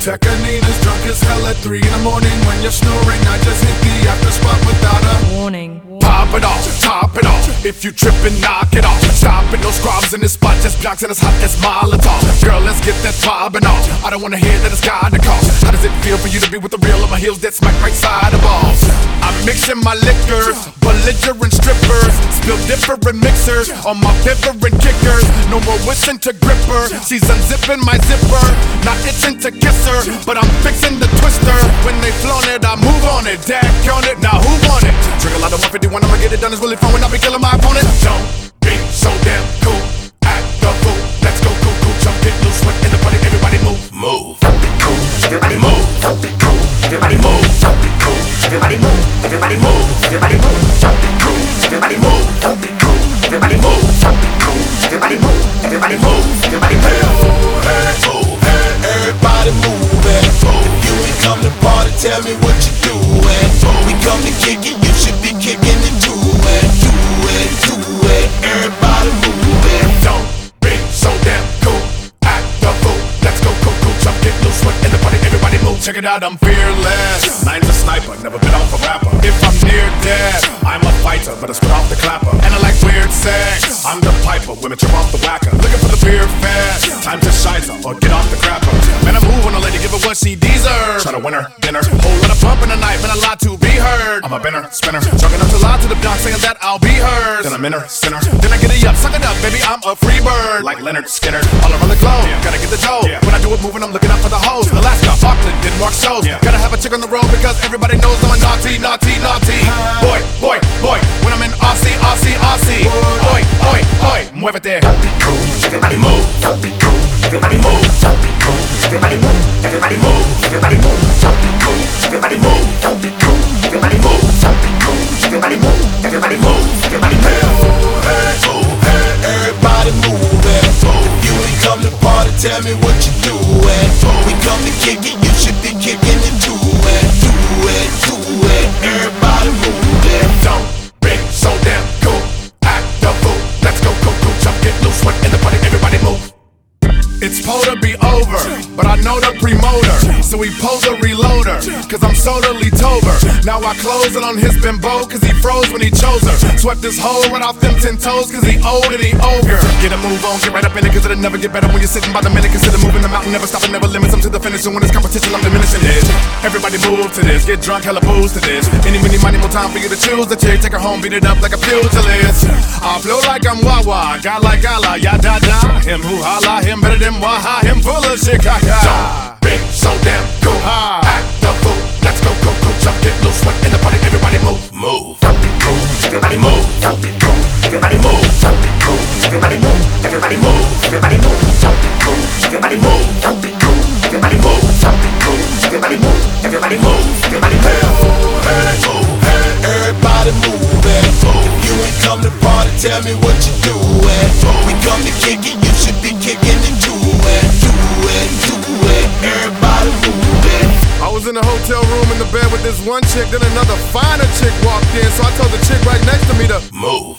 Tekanina's drunk as hell at 3 in the morning. When you're snoring, I just hit the after spot without a warning. Pop it off, top it off. If you trippin', knock it off. Stop it, no scrubs in this spot, just blocks and it's hot as Molotov. Girl, let's get that throbbing off. I don't wanna hear that it's gotta cost. How does it feel for you to be with the real on my heels that smack right side of balls? I'm mixing my liquor, belligerent strippers, spill different mixers on my different kickers. No more wishing to grip her. She's unzipping my zipper, not itching to kiss her, but I'm fixing the twister. When they flown it, I move on it, dack on it. Now who want it? Trigger a lot of 151, I'ma get it done. It's really fun when I be killing my opponent. Don't be so damn cool, act the fool. Let's go cool, cool, jump, get loose, sweat in the party. Everybody move, move. Don't be cool, everybody move. Don't be cool, everybody move. Don't be cool, everybody move. Everybody move, everybody move. Don't be cool, everybody move. Don't be cool, everybody move. Don't be cool, everybody move. Everybody move, everybody move. Everybody move, you ain't come to party, tell me what you doing. We come to kick it, you should be kicking it too. Do it, do it. Everybody move it. Don't be so damn cool, act the fool. Let's go cool, cool, jump, get loose, sweat in the party. Everybody move. Check it out, I'm fearless. Nine's a sniper, never been off a rapper. If I'm near death, I'm a fighter, but I spit off the clapper. And I like weird sex, I'm the piper, women trip off the whacker. Looking for the beer fast, time to shizer or get off the crapper. Man, I move on a lady, give her what she deserves. Try to win her, dinner, whole lot of bump in the night, man, a lot to be heard. I'm a binner, spinner, talking up to lie to the block, saying that I'll be hers. Then I'm in her, sinner, then I get it up, suck it up, baby, I'm a free bird. Like Leonard Skinner, all around the globe, gotta get the dough. When I do it moving, I'm looking out for the hoes. Alaska, Auckland, Denmark shows. Gotta have a chick on the road because everybody knows I'm a naughty, naughty, naughty. Boy, boy, boy, when I'm in Aussie, Aussie, Aussie. Oi, oi, oi, muévete. Don't be cool, everybody move. Don't be cool, everybody move. Don't be cool, everybody move. Everybody move, everybody move. Don't be cool, everybody move. Don't be cool, everybody move. Don't be cool, everybody move. Everybody move, everybody move. Everybody move it. You ain't come to party, tell me what you doing. We come to kick it, you should be kicking it too. Do it, do it. Everybody move it. Don't be so damn cool, act the fool. Let's go cool, cool, jump, get loose, sweat in the party. Everybody move. It's supposed to be over, but I know the promoter, so he pulls a reloader, cause I'm totally tober. Now I close it on his bimbo, cause he froze when he chose her. Swept this hole right off them 10 toes, cause he old and he ogre. Get a move on, get right up in it, cause it'll never get better when you're sitting by the minute. Consider moving the mountain, never stopping, never limits. I'm to the finish, and when it's competition, I'm diminishing it. Everybody move to this, get drunk, hella booze to this. Any, money, more time for you to choose the chick. Take her home, beat it up like a pugilist. I flow like I'm Wawa, got like Allah, ya da da. Him who holla, him better than Waha, him full of shit, Don't be so damn cool, act the fool. Let's go, cool, cool, jump, get loose, sweat in the party. Everybody move, move. Don't be cool, everybody move. Don't be cool, everybody move. Don't be cool, everybody move. Everybody move, everybody move. Don't be cool, everybody move. Don't be cool, everybody move. Don't be cool, everybody move. Everybody move, everybody move. Everybody move it. You ain't come to party, tell me what you doing. We come to kick it, you should be kicking it too. Do it, do it. Everybody move it. I was in a hotel room in the bed with this one chick, then another finer chick walked in, so I told the chick right next to me to move.